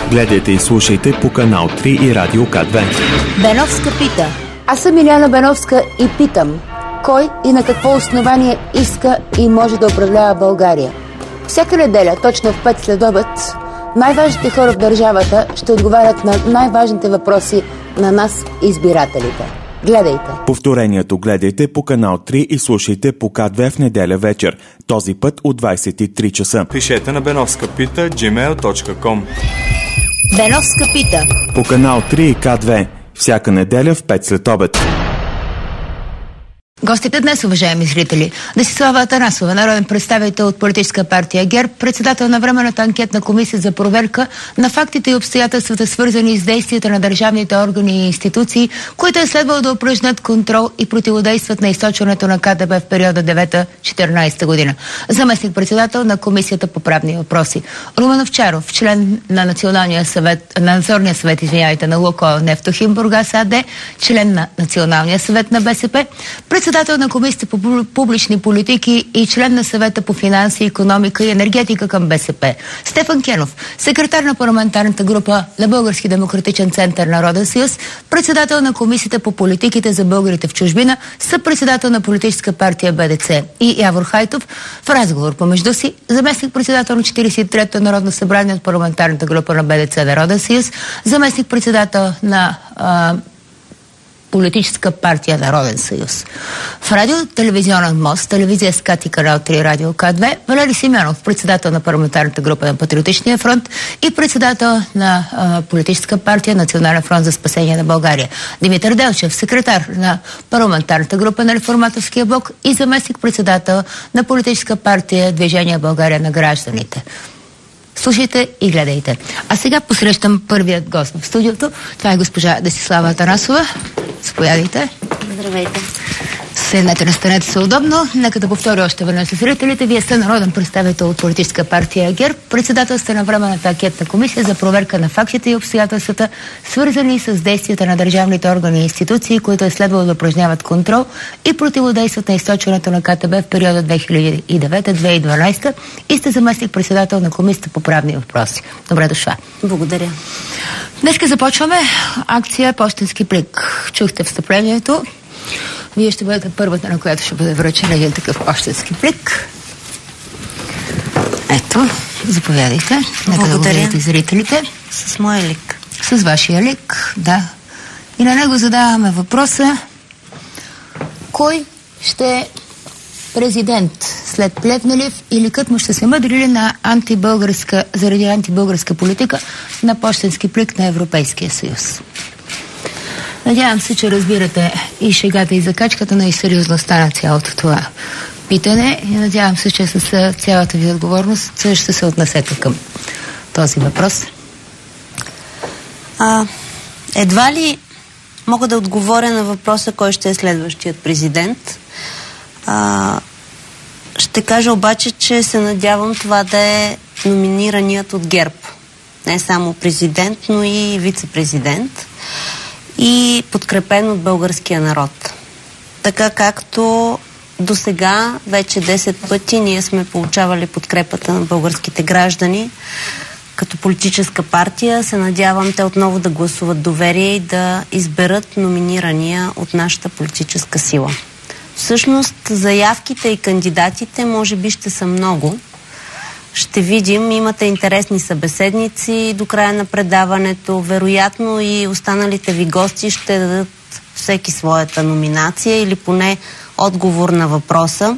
Гледайте и слушайте по канал 3 и Радио К2. Беновска пита. Аз съм Иляна Беновска и питам: кой и на какво основание иска и може да управлява България? Всяка неделя, точно в 5 следобед, най-важните хора в държавата ще отговарят на най-важните въпроси на нас, избирателите. Гледайте! Повторението гледайте по канал 3 и слушайте по К2 в неделя вечер. Този път от 23 часа. Пишете на benovskapita@gmail.com. Беновска пита. По канал 3 и К2. Всяка неделя в 5 след обед. Гостите днес, уважаеми зрители: Десислава Атанасова, народен представител от политическа партия ГЕРБ, председател на Временната анкетна комисия за проверка на фактите и обстоятелствата, свързани с действията на държавните органи и институции, които е следвало да упражнят контрол и противодействат на източването на КТБ в периода 9-14 година. Заместник председател на Комисията по правни въпроси Румен Овчаров, член на Националния съвет, на Надзорния съвет, на Лукойл Нефтохим Бургас АД, член на Националния съвет на БСП, председател на Комисията по публични политики и член на Съвета по финанси, икономика и енергетика към БСП Стефан Кенов, секретар на парламентарната група на Български демократичен център Народен съюз, председател на Комисията по политиките за българите в чужбина, съпредседател на политическа партия БДЦ, и Явор Хайтов. В разговор помежду си заместник председател на 43-то Народно събрание от парламентарната група на БДЦ Народен съюз, заместник председател на Политическа партия Народен съюз. В радио-телевизионен мост, телевизия СКАТ и канал 3 Радио К2, Валери Симеонов, председател на парламентарната група на Патриотичния фронт и председател на Политическа партия Национален фронт за спасение на България. Димитър Делчев, секретар на парламентарната група на Реформаторския блок и заместник председател на Политическа партия Движение България на гражданите. Слушайте и гледайте. А сега посрещам първият гост в студиото. Това е госпожа Десислава Атанасова. Заповядайте. Здравейте. Седнете, настанете се удобно. Нека да повторя още веднъж с зрителите. Вие сте народен представител от политическа партия ГЕРБ, председател сте на Временната анкетна комисия за проверка на фактите и обстоятелствата, свързани с действията на държавните органи и институции, които е следвало да упражняват контрол и противодействат на източването на КТБ в периода 2009-2012 и сте заместник председател на Комисията по правни въпроси. Добре дошла. Благодаря. Днеска започваме акция Пощенски плик. Чухте встъплението. Вие ще бъдете първата, на която ще бъде връчен един такъв пощенски плик. Ето, заповядайте. Нека да го видите зрителите. С моя лик. С вашия лик, да. И на него задаваме въпроса: кой ще е президент след Плевнелиев и ликът му ще се мъдри ли на заради антибългарска политика на пощенски плик на Европейския съюз? Надявам се, че разбирате и шегата, и закачката, но и сериозността на цялото това питане. И надявам се, че с цялата ви отговорност ще се отнесете към този въпрос. Едва ли мога да отговоря на въпроса кой ще е следващият президент. Ще кажа обаче, че се надявам това да е номинираният от ГЕРБ. Не само президент, но и вице-президент. И подкрепен от българския народ. Така както до сега вече 10 пъти ние сме получавали подкрепата на българските граждани. Като политическа партия се надявам те отново да гласуват доверие и да изберат номинирания от нашата политическа сила. Всъщност заявките и кандидатите може би ще са много. Ще видим, имате интересни събеседници до края на предаването. Вероятно и останалите ви гости ще дадат всеки своята номинация или поне отговор на въпроса.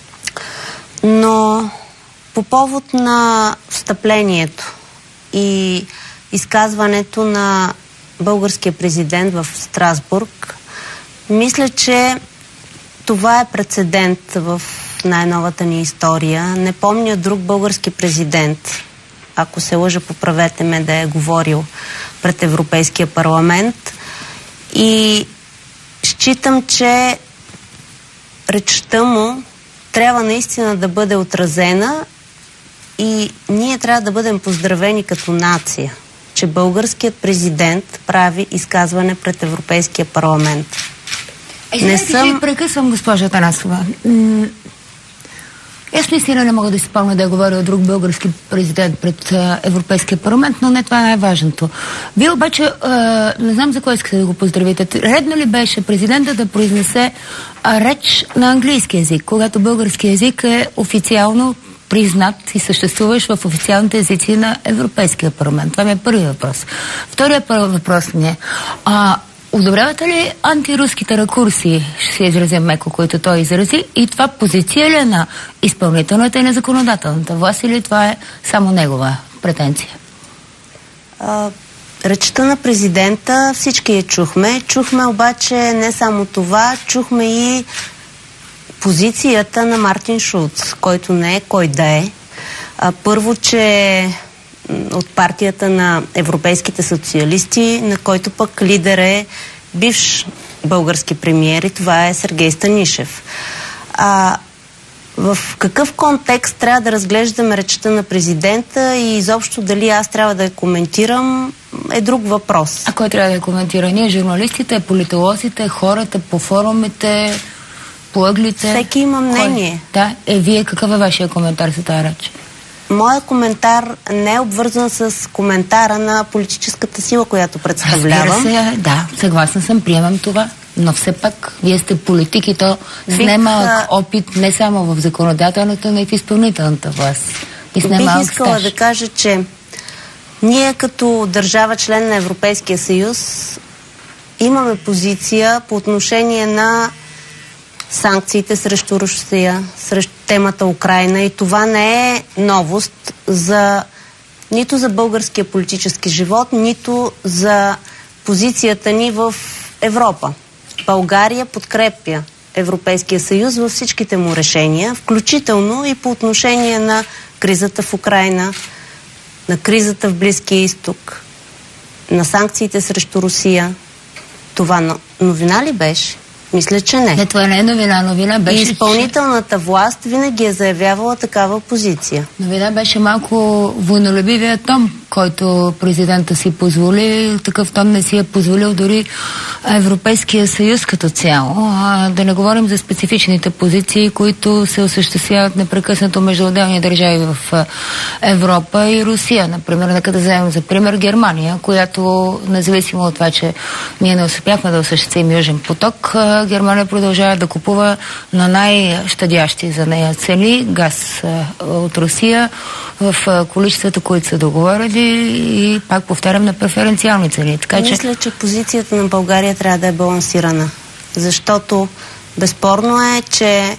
Но по повод на встъплението и изказването на българския президент в Страсбург, мисля, че това е прецедент в най-новата ни история. Не помня друг български президент, ако се лъжа, поправете ме, да е говорил пред Европейския парламент. И считам, че речта му трябва наистина да бъде отразена и ние трябва да бъдем поздравени като нация, че българският президент прави изказване пред Европейския парламент. Ще прекъсвам, госпожа Атанасова. Аз наистина не мога да си спомня да говоря от друг български президент пред Европейския парламент, но не това е най-важното. Вие обаче, не знам за кой искате да го поздравите. Редно ли беше президента да произнесе реч на английски език, когато български език е официално признат и съществуваш в официалните езици на Европейския парламент? Това ми е първият въпрос. Вторият въпрос ми е, одобрявате ли антируските ракурси, ще се изразим меко, които той изрази, и това позиция ли е на изпълнителната и на законодателната власт, или това е само негова претенция? Речта на президента всички я чухме. Чухме обаче не само това, чухме и позицията на Мартин Шулц, който не е кой да е. Първо, че от партията на европейските социалисти, на който пък лидер е бивш български премиер, и това е Сергей Станишев. В какъв контекст трябва да разглеждаме речта на президента и изобщо дали аз трябва да я коментирам, е друг въпрос. А кой трябва да я коментира? Ние, журналистите, политолозите, хората по форумите, плъглите? Всеки има мнение. Да. Вие какъв е вашия коментар за тази реч? Моят коментар не е обвързан с коментара на политическата сила, която представлявам. Разбира се, да, съгласна съм, приемам това. Но все пак, вие сте политик и то с немалък опит не само в законодателната, но и в изпълнителната власт. Бих искала да кажа, че ние като държава член на Европейския съюз имаме позиция по отношение на санкциите срещу Русия, срещу темата Украйна, и това не е новост нито за българския политически живот, нито за позицията ни в Европа. България подкрепя Европейския съюз във всичките му решения, включително и по отношение на кризата в Украйна, на кризата в Близкия изток, на санкциите срещу Русия. Това новина ли беше? Мисля, че не. Не, това не е новина. Новина беше, и изпълнителната власт винаги е заявявала такава позиция. Новина беше малко войнолюбивият тон, който президента си позволи. Такъв тон не си е позволил дори Европейския съюз като цяло. Да не говорим за специфичните позиции, които се осъществяват непрекъснато между отделни държави в Европа и Русия. Например, нека да вземем за пример Германия, която, независимо от това, че ние не успяхме да осъществим Южен поток, Германия продължава да купува на най-щадящи за нея цени газ от Русия в количествата, които са договорили, и пак повтарям, на преференциални цени. Мисля, че позицията на България трябва да е балансирана, защото безспорно е, че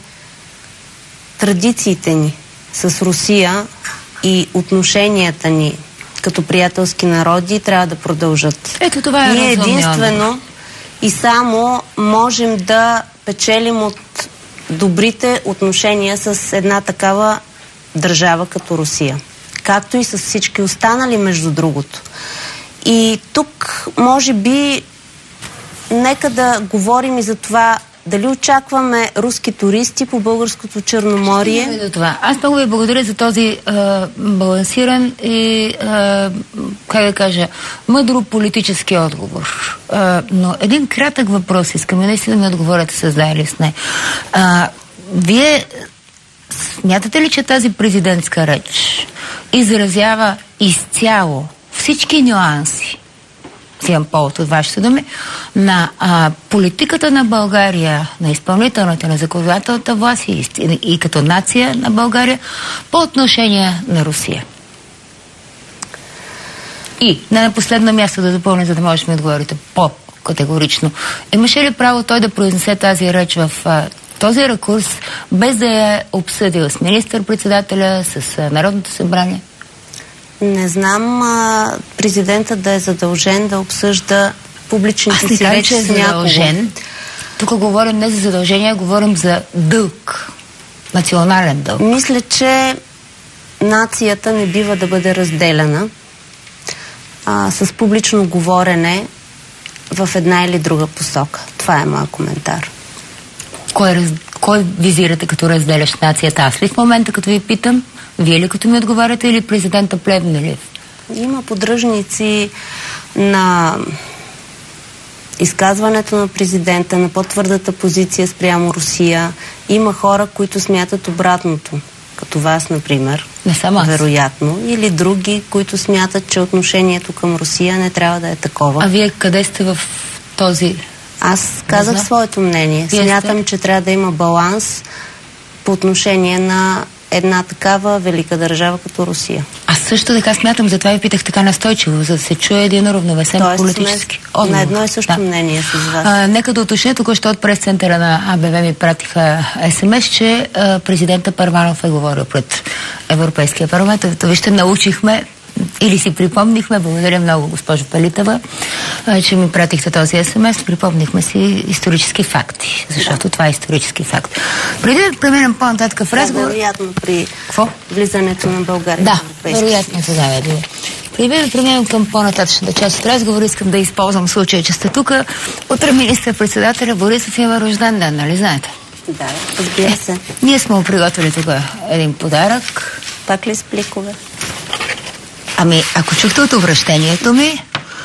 традициите ни с Русия и отношенията ни като приятелски народи трябва да продължат. Ето това е ние единствено и само можем да печелим от добрите отношения с една такава държава като Русия. Както и с всички останали, между другото. И тук, може би, нека да говорим и за това дали очакваме руски туристи по българското Черноморие. Аз много ви благодаря за този балансиран и, как да кажа, мъдро политически отговор. Но един кратък въпрос искаме наистина да ми отговорите с да или с не. Вие смятате ли, че тази президентска реч изразява изцяло всички нюанси, взимам повод от вашите думи, на политиката на България, на изпълнителната, на законодателната власт и като нация на България по отношение на Русия? И на последно място да допълня, за да можете да ми отговорите по-категорично. Имаше ли право той да произнесе тази реч в този ракурс, без да я обсъдил с министър-председателя, с Народното събрание? Не знам президентът да е задължен да обсъжда публичните си речи с някого. Тук говорим не за задължение, говорим за дълг. Национален дълг. Мисля, че нацията не бива да бъде разделена с публично говорене в една или друга посока. Това е моят коментар. Кой визирате като разделящ нацията? Аз ли в момента, като ви питам? Вие ли като ми отговаряте, или президента Плевнелиев? Има поддръжници на изказването на президента, на по-твърдата позиция спрямо Русия. Има хора, които смятат обратното. като вас, например. Не само аз. Вероятно. Или други, които смятат, че отношението към Русия не трябва да е такова. А вие къде сте в този... Аз казах своето мнение. Смятам, че трябва да има баланс по отношение на една такава велика държава като Русия. Аз също така смятам, затова ви питах така настойчиво, за да се чуе един равновесен политически отговор. На едно и също мнение с вас. Нека да уточня, току-що от прес-центъра на АБВ ми пратиха СМС, че президента Първанов е говорил пред Европейския парламент. Вижте, научихме или си припомнихме, благодаря много, госпожо Пелитова, че ми пратихте този СМС, припомнихме си исторически факти, защото това е исторически факт. Преди да преминем по-нататък в разговор... Вероятно при влизането на България в Европейския съюз. Вероятно тогава е било. Преди да преминем към по-нататъчната част от разговора, искам да използвам случая, че сте тук. Утре министър-председателя Борисов има рожден ден, нали знаете? Да, разбира се. Ние сме му приготвили тук един подарък. Пак ли с пликове? Ами, ако чухте от обращението ми,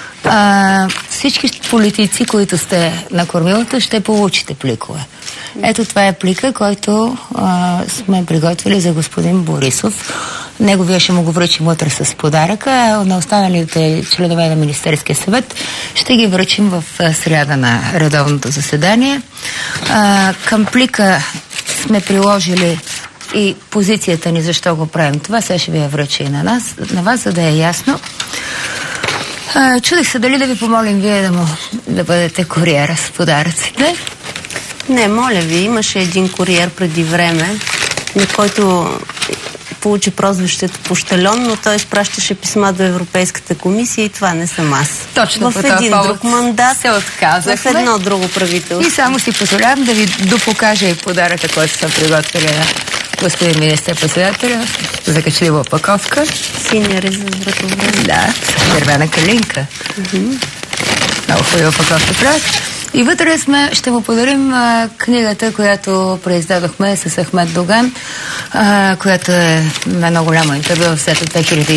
всички политици, които сте на кормилата, ще получите пликове. Ето това е плика, който сме приготвили за господин Борисов. Неговия ще му го връчим утре с подаръка, а на останалите членове на Министерския съвет ще ги връчим в сряда на редовното заседание. Към плика сме приложили и позицията ни, защо го правим това. Сега ще ви я връча и на вас, за да е ясно. Чудех се дали да ви помолим вие да бъдете куриера с подаръците. Не, моля ви, имаше един куриер преди време, на който получи прозвището Пощальон, но той изпращаше писма до Европейската комисия и това не съм аз. Точно в един друг мандат се отказахме. В едно друго правителство. И само си позволявам да ви допокажа и подаръка, който съм приготвили на господин министър-председателя. Закачлива опаковка. Синя риза с вратовръзка. Да, с дървена калинка. Много хубава опаковка правят. И вътре ще му подарим книгата, която преиздадохме с Ахмед Доган, която е едно голямо интервю в света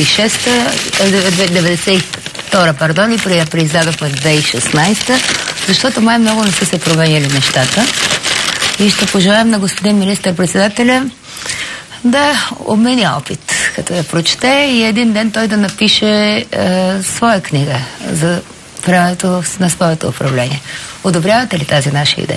92, и преиздадохме 2016, защото май много не са се променили нещата. И ще пожелаем на господин министър-председателя да обмени опит, като я прочете и един ден той да напише своя книга за времето на своето управление. Одобрявате ли тази наша идея?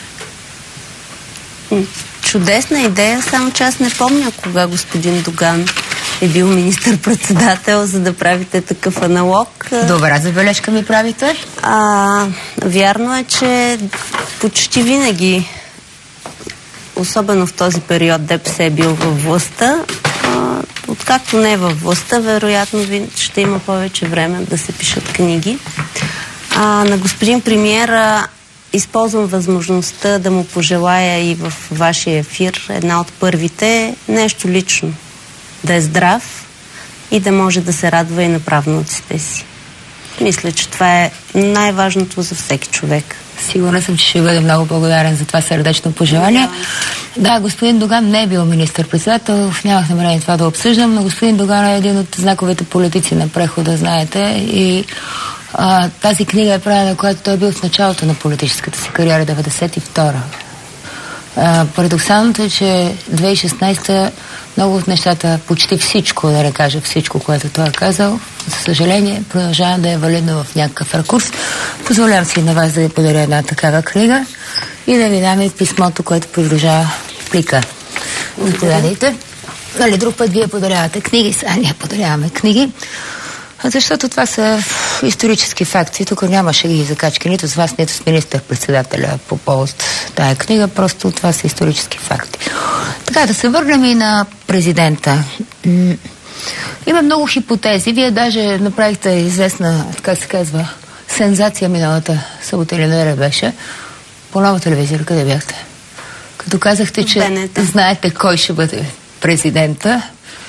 Чудесна идея, само че аз не помня кога господин Доган е бил министър-председател, за да правите такъв аналог. Добра забележка ми правите. Вярно е, че почти винаги, особено в този период, ДПС е бил във властта. Откакто не е във властта, вероятно ще има повече време да се пишат книги. На господин премиера използвам възможността да му пожелая и в вашия ефир една от първите нещо лично. Да е здрав и да може да се радва и на правнуците си. Мисля, че това е най-важното за всеки човек. Сигурна съм, че ще бъде много благодарен за това сърдечно пожелание. Да, господин Доган не е бил министър-председател, нямах намерение това да обсъждам, но господин Доган е един от знаковите политици на прехода, знаете, и тази книга е правена, когато той е бил в началото на политическата си кариера, 92-а. Парадоксалното е, че 2016 много от нещата, почти всичко, да не кажа всичко, което той е казал, за съжаление, продължава да е валидно в някакъв ракурс. Позволявам си на вас да ви подаря една такава книга и да ви дам и писмото, което придружава плика. Заповядайте. Нали, друг път вие подарявате книги, сега ние подаряваме книги. Защото това са исторически факти. Тук нямаше ги закачки нито с вас, нито с министър-председателя по повод тая книга. Просто това са исторически факти. Така, да се върнем и на президента. Има много хипотези. Вие даже направихте известна, как се казва, сензация миналата събота или неделя беше. По нова телевизия, къде бяхте? Като казахте, че знаете кой ще бъде президента.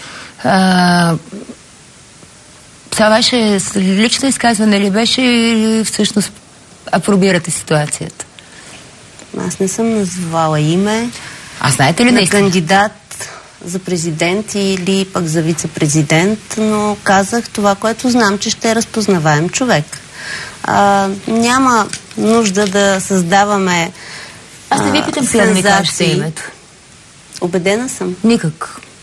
Това беше лично изказване ли беше или всъщност апробирате ситуацията? Аз не съм назвала име. А знаете ли на кандидат за президент или пък за вице-президент, но казах това, което знам, че ще е разпознаваем човек. Няма нужда да създаваме Аз не ви питам сега да ми кажете името. Убедена съм. Никак.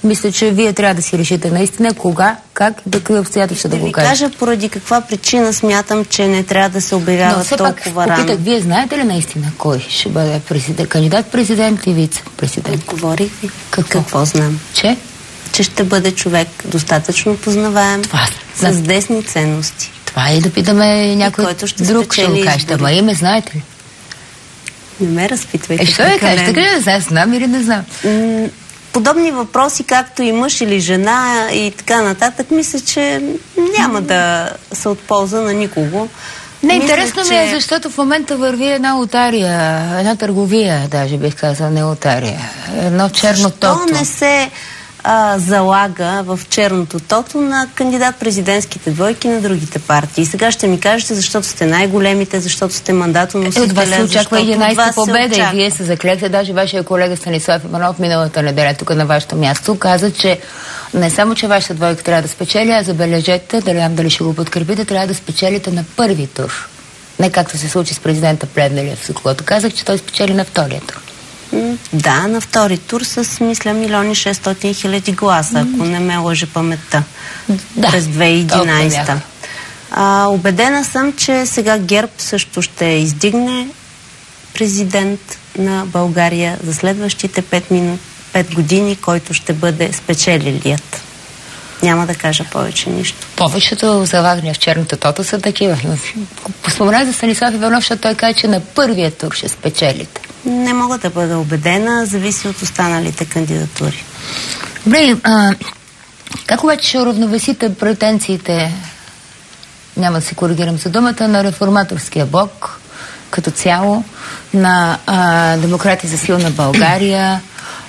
мисля, че вие трябва да си решите наистина кога, как и до какви обстоятелства да го кажете. Кажа поради каква причина смятам, че не трябва да се обявява толкова рано. Попитах, вие знаете ли наистина кой ще бъде кандидат-президент и вице-президент? Говорих ви. Какво знам? Че ще бъде човек достатъчно познаваем, с десни ценности. Това е да питаме някой друг, ще го кажете. Ама име знаете ли? Не ме разпитвайте. Що ви кажете? Така знам или не знам? Подобни въпроси, както и мъж или жена и така нататък, мисля, че няма да се от полза на никого. Не, интересно ми е, защото в момента върви една лотария, една търговия, даже бих казала, не лотария. Едно черно тото. Защо не се залага в черното тото на кандидат-президентските двойки на другите партии? Сега ще ми кажете, защото сте най-големите, защото сте мандатоносителя. От вас се очаква 11-та победа и вие се заклете. Даже вашия колега Станислав Иванов миналата неделя тук на вашето място каза, че не само, че вашата двойка трябва да спечели, а забележете, дали ще го подкрепите, трябва да спечелите на първи тур. Не както се случи с президента Плевнелиев, когато казах, че той спечели на втория тур. Да, на втори тур с, мисля, 1,6 милиона гласа, ако не ме лъже паметта, през 2011. Убедена съм, че сега ГЕРБ също ще издигне президент на България за следващите 5 години, който ще бъде спечелилият. Няма да кажа повече нищо. Повечето залагания в черното тото са такива. Споменах за Станислав Иванов, защото той каже, че на първия тур ще спечелите. Не мога да бъда убедена, зависи от останалите кандидатури. Добре, как обаче ще уравновесите претенциите, няма да се коригирам за думата, на реформаторския блок като цяло, на Демократи за силна България,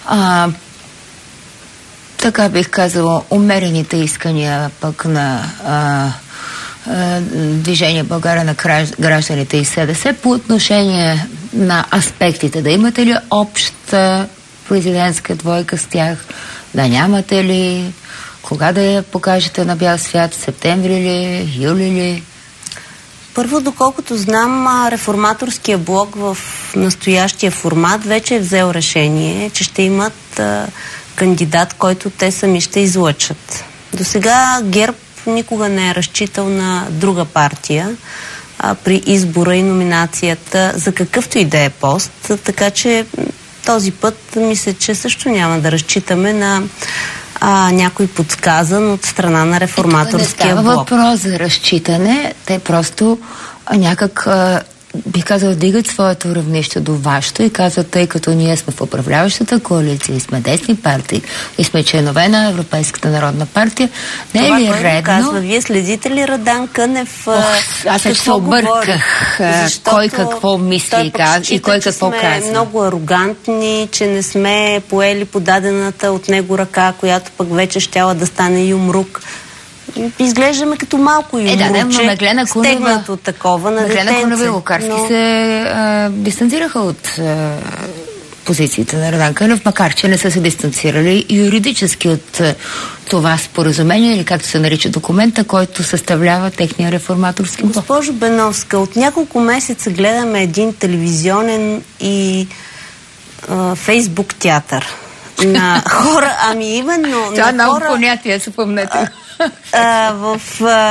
така бих казала, умерените искания пък на Движение България на гражданите и СДС по отношение на аспектите? Да имате ли обща президентска двойка с тях? Да нямате ли? Кога да я покажете на бял свят? Септември ли? Юли ли? Първо, доколкото знам, реформаторския блок в настоящия формат вече е взел решение, че ще имат кандидат, който те сами ще излъчат. До сега ГЕРБ никога не е разчитал на друга партия при избора и номинацията за какъвто и да е пост, така че този път мисля, че също няма да разчитаме на някой подсказан от страна на реформаторския блок. Не става въпрос за разчитане, те просто някак бих казал, дигат своето равнище до вашето и казват, тъй като ние сме в управляващата коалиция и сме десни партии и сме членове на Европейската народна партия, не е ли редно? Казва, вие следите ли Радан Кънев? Аз се обърках кой какво мисли и кой какво казва. Сме много арогантни, че не сме поели подадената от него ръка, която пък вече щяла да стане юмрук. Изглеждаме като малко юмруче, стегнато такова на детенце. Меглена Кунева и Лукарски се дистанцираха от позициите на Радан Кънев, макар че не са се дистанцирали юридически от това споразумение, или както се нарича документа, който съставлява техния реформаторски блок. Госпожо Беновска, от няколко месеца гледаме един телевизионен и фейсбук театър на хора, именно това на хора... понятие, се помнете. В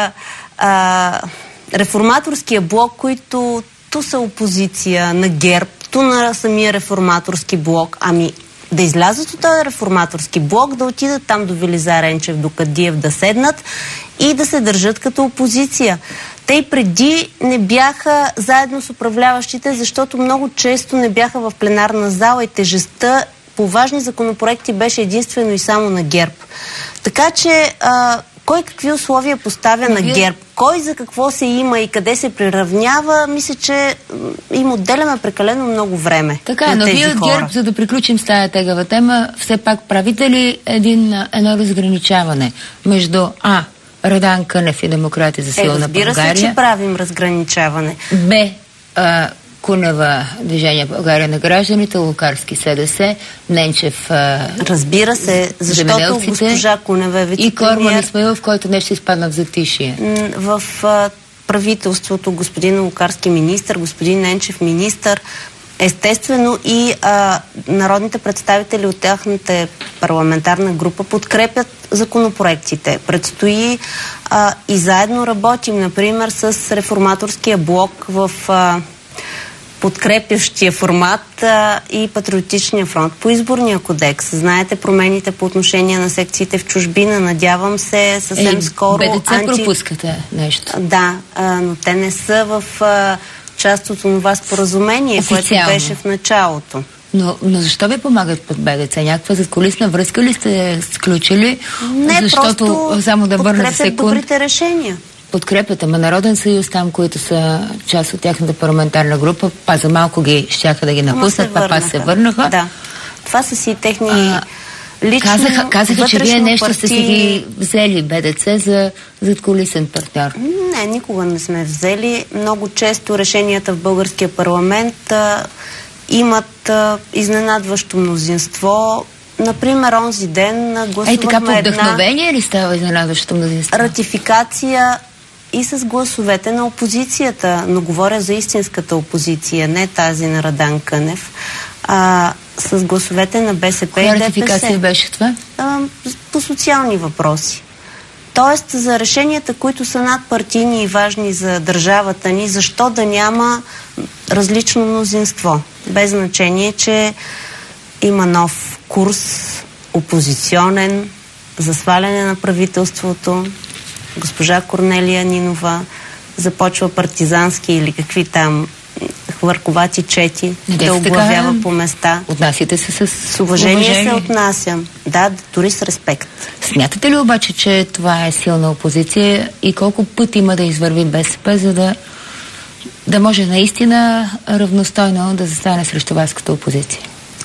реформаторския блок, които ту са опозиция на ГЕРБ, ту на самия реформаторски блок, да излязат от този реформаторски блок, да отидат там до Велизар Енчев, до Кадиев, да седнат и да се държат като опозиция. Те и преди не бяха заедно с управляващите, защото много често не бяха в пленарна зала и тежестта по важни законопроекти беше единствено и само на ГЕРБ. Така че кой какви условия поставя на ГЕРБ, кой за какво се има и къде се приравнява, мисля, че им отделяме прекалено много време. Така, но вие от ГЕРБ, за да приключим с тая тегава тема, все пак правите ли едно разграничаване между Радан Кънев и Демократи за силна България? Разбира се, че правим разграничаване. Б. Кунева, Движение България на гражданите, Лукарски СДС, Ненчев разбира се, защото госпожа Кунева е вицепремиер. И Корман Исмаилов, който нещо изпадна в затишие. В правителството господин Лукарски министър, господин Ненчев министър, Естествено и народните представители от тяхната парламентарна група подкрепят законопроектите. Предстои и заедно работим, например, с Реформаторския блок в подкрепящия формат и Патриотичния фронт по изборния кодекс. Знаете промените по отношение на секциите в чужбина. Надявам се съвсем скоро... БДЦ пропускате нещо. Да, но те не са в част от това споразумение, което беше в началото. Но защо ви помагат под БДЦ? Някаква задкулисна връзка ли сте сключили? Не, защото просто само да върна за секунд. добрите решения. Подкрепят, ама Народен съюз там, които са част от тяхната парламентарна група, за малко ги щяха да ги напуснат, па се върнаха. Да. Това са си техни лично казаха, че вие нещо сте си ги взели БДЦ за задкулисен партньор. Не, никога не сме взели. Много често решенията в българския парламент имат изненадващо мнозинство. Например, онзи ден гласувахме така по вдъхновение ли става изненадващо мнозинство? Ратификация и с гласовете на опозицията, но говоря за истинската опозиция, не тази на Радан Кънев, с гласовете на БСП и ДПС. Коя ратификация беше това? По социални въпроси. Тоест за решенията, които са надпартийни и важни за държавата ни, защо да няма различно мнозинство? Без значение, че има нов курс, опозиционен, за сваляне на правителството. Госпожа Корнелия Нинова започва партизански или какви там хвърковати чети да оглавява по места. Отнасяте се с уважение се отнасям. Да, дори с респект. Смятате ли обаче, че това е силна опозиция и колко път има да извърви БСП, за да може наистина равностойно да застане срещу вас като опозиция?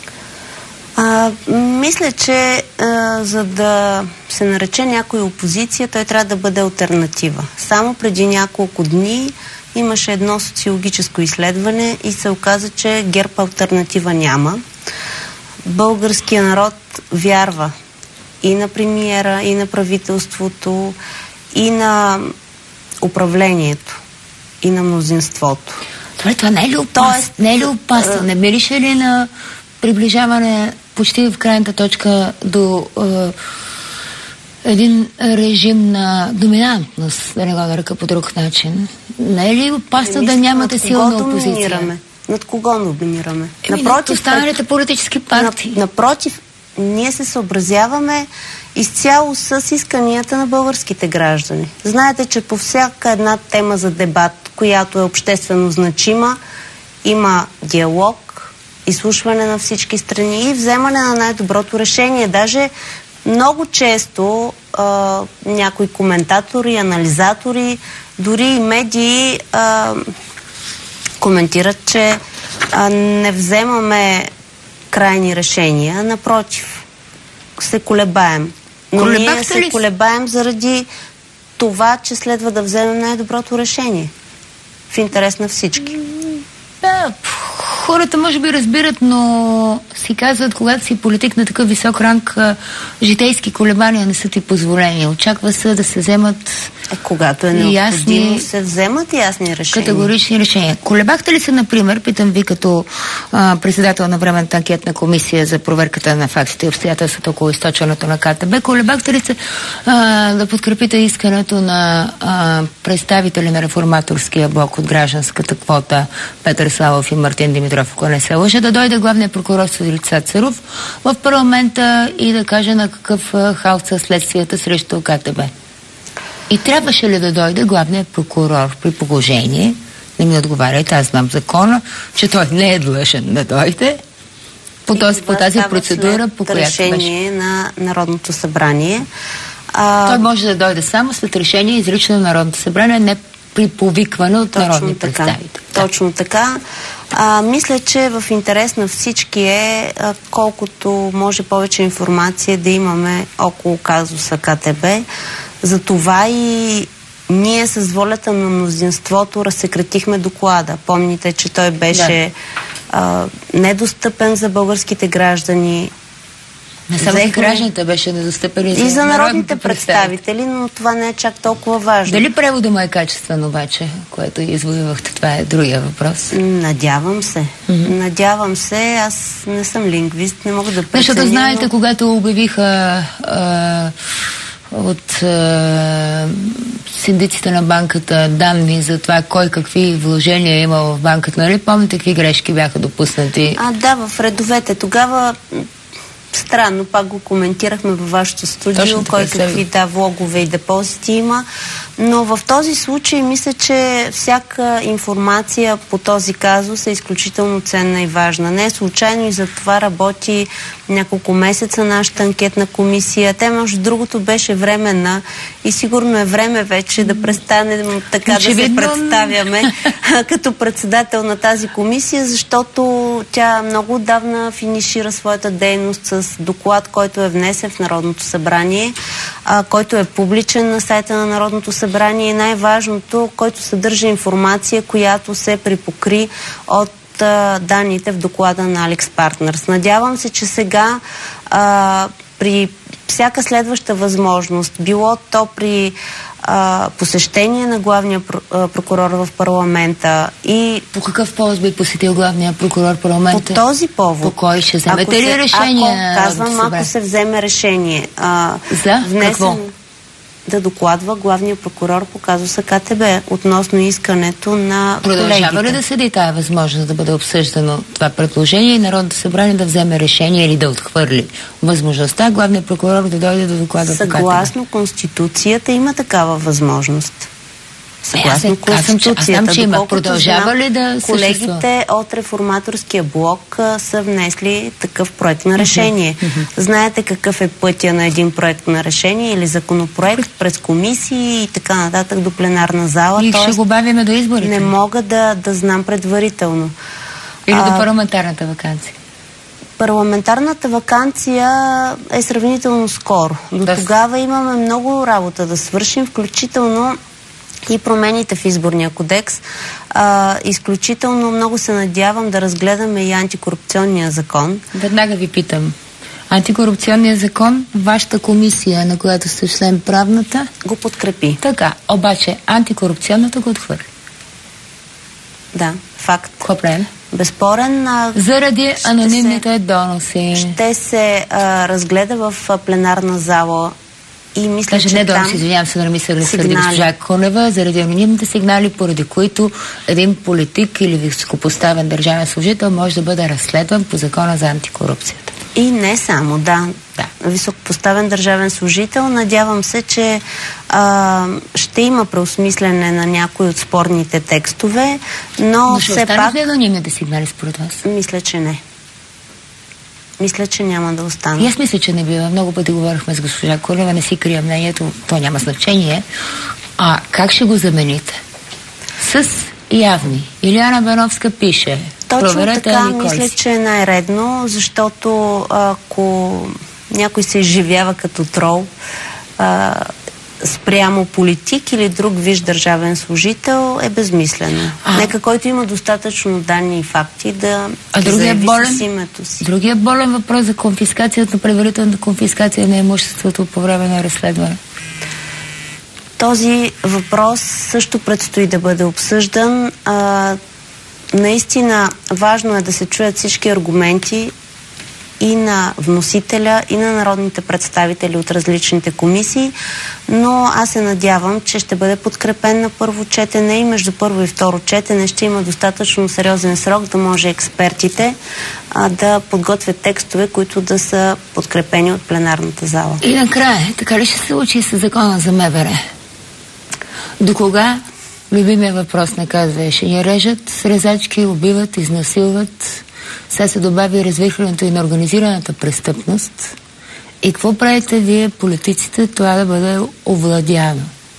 Мисля, че за да се нарече някой опозиция, той трябва да бъде алтернатива. Само преди няколко дни имаше едно социологическо изследване и се оказа, че ГЕРБ алтернатива няма. Българският народ вярва и на премиера, и на правителството, и на управлението, и на мнозинството. Това не е ли опасно? Не е ли опасно? Не мирише ли на приближаване почти в крайната точка до един режим на доминантност, да не го нарека по друг начин? Не е ли опасно да нямате силна опозиция? Над кого доминираме? Напротив, останалите политически партии. Напротив, ние се съобразяваме изцяло с исканията на българските граждани. Знаете, че по всяка една тема за дебат, която е обществено значима, има диалог, изслушване на всички страни и вземане на най-доброто решение. Даже много често някои коментатори, анализатори, дори и медии коментират, че не вземаме крайни решения. Напротив, се колебаем. Но ние се колебаем заради това, че следва да вземем най-доброто решение. В интерес на всички. Да, хората може би разбират, но си казват, когато си политик на такъв висок ранг, житейски колебания не са ти позволени. Очаква се да се вземат когато е необходимо, се вземат ясни решения. Категорични решения. Колебахте ли се, например, питам ви като председател на Временната анкетна комисия за проверката на фактите и обстоятелствата около източването на КТБ, колебахте ли се да подкрепите искането на представители на Реформаторския блок от гражданската квота Петър Славов и Мартин Димитров, ако не се лъжа, да дойде главният прокурор Светлица Царов в парламента и да каже на какъв хаос са следствията срещу КТБ? И трябваше ли да дойде главният прокурор при положение, не ми отговаряйте, аз знам закона, че той не е длъжен да дойде по тази процедура, по която решение на Народното събрание. Той може да дойде само след решение изрично на Народното събрание, не при повикване от народни представители. Точно така. Мисля, че в интерес на всички е колкото може повече информация да имаме около казуса КТБ. Затова и ние с волята на мнозинството разсекретихме доклада. Помните, че той беше недостъпен за българските граждани. Не само за гражданите беше недостъпен и за народните представители, но това не е чак толкова важно. Дали превода му е качествен обаче, което извоювахте? Това е другия въпрос. Надявам се. Надявам се. Аз не съм лингвист, не мога да преценя. Защото знаете, когато обявиха от синдиците на банката данни за това кой какви вложения е имал в банката, нали? Помните какви грешки бяха допуснати? Да, в редовете. Тогава странно, пак го коментирахме във вашето студио, кой какви влогове и депозити има. Но в този случай мисля, че всяка информация по този казус е изключително ценна и важна. Не е случайно и за това работи няколко месеца нашата анкетна комисия. Тя, между другото, беше временна и сигурно е време вече да престанем така да се представяме като председател на тази комисия, защото тя много отдавна финишира своята дейност с доклад, който е внесен в Народното събрание, който е публичен на сайта на Народното събрание и най-важното, който съдържа информация, която се припокри от данните в доклада на AlixPartners. Надявам се, че сега при всяка следваща възможност, било то при посещение на главния прокурор в парламента и... По какъв повод би посетил главния прокурор в парламента? По този повод. По кой ще вземете ли решение? Ако се вземе решение. За какво? Да докладва главния прокурор по казуса КТБ относно искането на Продължава ли да седи тая възможност да бъде обсъждано това предложение и Народното събрание да вземе решение или да отхвърли възможността главният прокурор да дойде да докладва по КТБ? Съгласно Конституцията има такава възможност. Съгласно Конституцията. Знам, че има. Продължава ли да съществува? Колегите от Реформаторския блок са внесли такъв проект на решение. Знаете какъв е пътя на един проект на решение или законопроект през комисии и така нататък до пленарна зала. И ще го бавим до изборите. Не мога да знам предварително. Или до парламентарната ваканция? Парламентарната ваканция е сравнително скоро. До тогава имаме много работа да свършим, включително и промените в изборния кодекс. Изключително много се надявам да разгледаме и антикорупционния закон. Веднага ви питам. Антикорупционния закон, вашата комисия, на която сте член правната, го подкрепи. Така, обаче антикорупционната го отхвърли. Да, факт. Какво правим? Безспорен. Заради анонимните доноси. Ще се разгледа в пленарна зала. И мисля, че не доноси, извинявам се, да не ми се разсърди госпожа Конева, заради анонимните сигнали, поради които един политик или високопоставен държавен служител може да бъде разследван по закона за антикорупцията. И не само, да. Високопоставен държавен служител. Надявам се, че ще има преосмислене на някои от спорните текстове, но ще все пак... останат ли анонимните сигнали според вас? Мисля, че не. Мисля, че няма да остане. И аз мисля, че не бива. Много пъти говорихме с госпожа Колева, не си крия мнението, то няма значение. А как ще го замените? С явни. Илияна Беновска пише. Точно така, мисля, че е най-редно, защото ако някой се изживява като трол спрямо политик или друг висш държавен служител, е безмислено. Нека който има достатъчно данни и факти да заяви с името си. Другият болен въпрос за конфискацията, предварителната конфискация на имуществото по време на разследване. Този въпрос също предстои да бъде обсъждан. Наистина важно е да се чуят всички аргументи и на вносителя, и на народните представители от различните комисии, но аз се надявам, че ще бъде подкрепен на първо четене и между първо и второ четене ще има достатъчно сериозен срок, да може експертите да подготвят текстове, които да са подкрепени от пленарната зала. И накрая, така ли ще се случи с закона за МВР? До кога? Любимия въпрос наказваше. Я режат, срезачки, убиват, изнасилват. Сега се добави развихването и на организираната престъпност. И какво правите вие, политиците, това да бъде овладяно?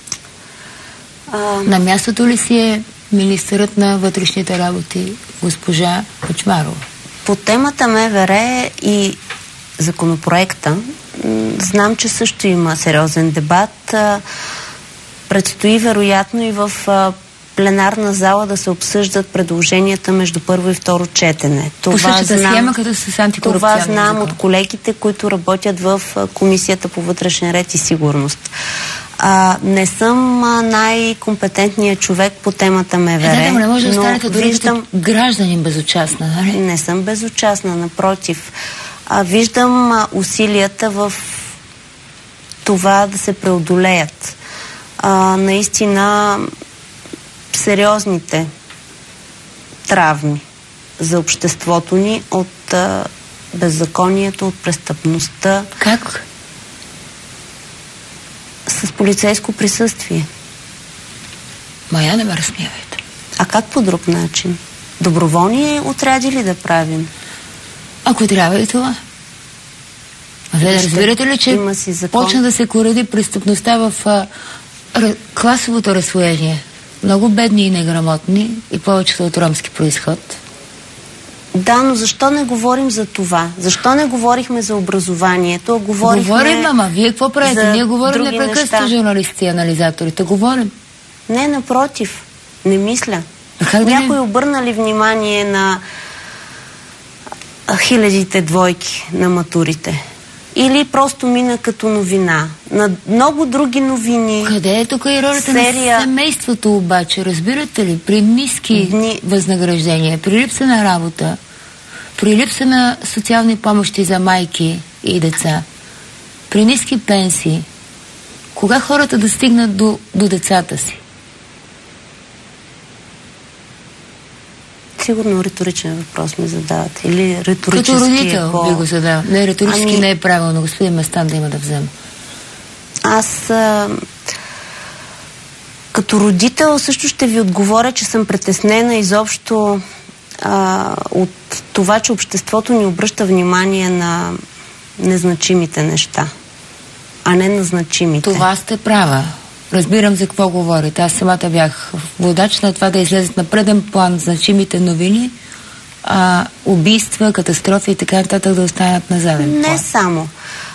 На мястото ли си е министърът на вътрешните работи, госпожа Кочмарова? По темата МВР и законопроекта, знам, че също има сериозен дебат. Предстои вероятно и в пленарна зала да се обсъждат предложенията между първо и второ четене. Това схема, като с антикорупционния закон. Това знам от колегите, които работят в Комисията по вътрешен ред и сигурност. Не съм най-компетентният човек по темата МВР. Не може да останете дори като гражданин безучастна, нали? Не съм безучастна, напротив. Виждам усилията в това да се преодолеят. Наистина сериозните травми за обществото ни от беззаконието, от престъпността. Как? С полицейско присъствие. Мая, не ме разсмявайте. А как по друг начин? Доброволни отряди ли да правим? Ако трябва и това. Разбирате ли, че почна да се кореди престъпността в класовото разслоение? Много бедни и неграмотни и повечето от ромски произход. Да, но защо не говорим за това? Защо не говорихме за образованието? Говорим, ама вие какво правите? Ние говорим непрекъснато, журналисти и анализаторите. Говорим. Не, напротив. Не мисля. Някой обърна ли внимание на хилядите двойки на матурите? Или просто мина като новина? На много други новини. Къде е тук и ролята на семейството обаче? Разбирате ли? При ниски възнаграждения, при липса на работа, при липса на социални помощи за майки и деца, при ниски пенсии, кога хората да стигнат до децата си? Сигурно риторичен въпрос ми задавате. Или риторически като родител би го задал. Не, риторически не е правилно. Господин Местан да има да взема. Аз като родител също ще ви отговоря, че съм притеснена изобщо от това, че обществото ни обръща внимание на незначимите неща, а не на значимите. Това сте права. Разбирам за какво говорите. Аз самата бях водач на това да излезат на преден план значимите новини, убийства, катастрофи и така нататък да останат на заден план. Не само.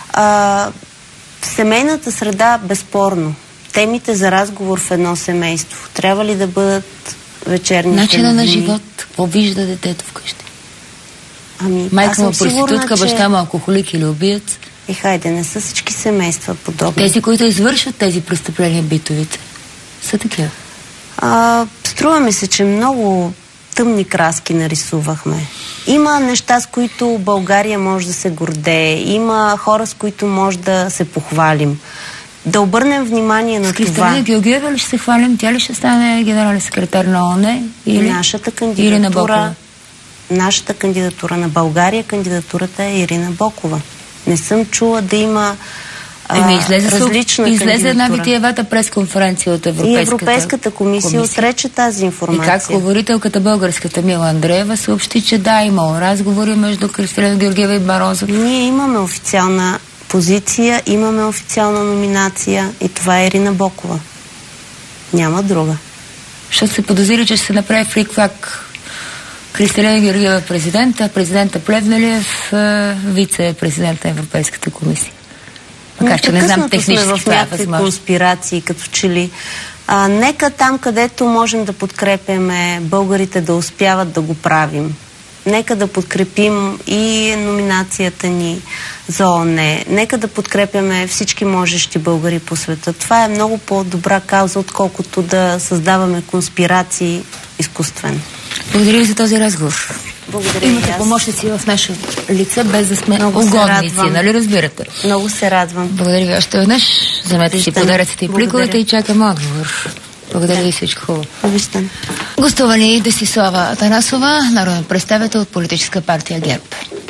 Семейната среда, безспорно. Темите за разговор в едно семейство. Трябва ли да бъдат вечерни начина на живот. Какво вижда детето вкъщи? Майка му проститутка, баща му алкохолик или убиец. Хайде, не са всички семейства подобни. Тези, които извършват тези престъпления, битовите, са такива. Струва ми се, че много тъмни краски нарисувахме. Има неща, с които България може да се гордее. Има хора, с които може да се похвалим. Да обърнем внимание на това. С Кристалина Георгиева ли ще се хвалим? Тя ли ще стане генерален секретар на ООН? Или Ирина Бокова? Нашата кандидатура на България, кандидатурата е Ирина Бокова. Не съм чула да има различна излезе една витиевата пресконференция от Европейската комисия отрече тази информация. И как говорителката българската Мила Андреева съобщи, че да, имало разговори между Кристалина Георгиева и Барозов. Ние имаме официална позиция, имаме официална номинация и това е Ирина Бокова. Няма друга. Защото се подозира, че ще се направи фрик-фак. Кристалина Георгиева президента Плевнелиев вице-президент на Европейската комисия. Макар че не знам технически това е възможно. Конспирации, като че ли. Нека там, където можем да подкрепяме българите да успяват да го правим. Нека да подкрепим и номинацията ни за ООН. Нека да подкрепяме всички можещи българи по света. Това е много по-добра кауза, отколкото да създаваме конспирации изкуствено. Благодаря ви за този разговор. Благодаря. Имате помощници в наше лице, без да сме угодници, нали разбирате? Много се радвам. Благодаря ви още веднъж. Вземете си подаръците и пликовете и чакаме отговор. Благодаря ви, всичко хубаво. Виждане. Гостувани Десислава Атанасова, народен представител от политическа партия ГЕРБ.